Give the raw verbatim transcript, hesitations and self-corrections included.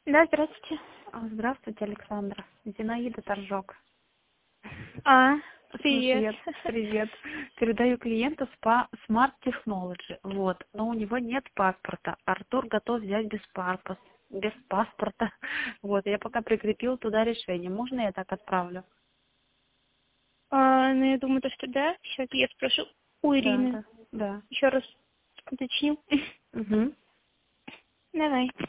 Да, здравствуйте. А, Здравствуйте, Александра. Зинаида Торжок. А, привет. Привет, привет. Передаю клиенту спа Smart Technology. Вот, но у него нет паспорта. Артур готов взять без паспорта. Без паспорта. Вот, я пока прикрепил туда решение. Можно я так отправлю? А, ну, я думаю, то, что да. Сейчас я спрошу у Да, Ирины. да, да. Еще раз уточню. Угу. Давай.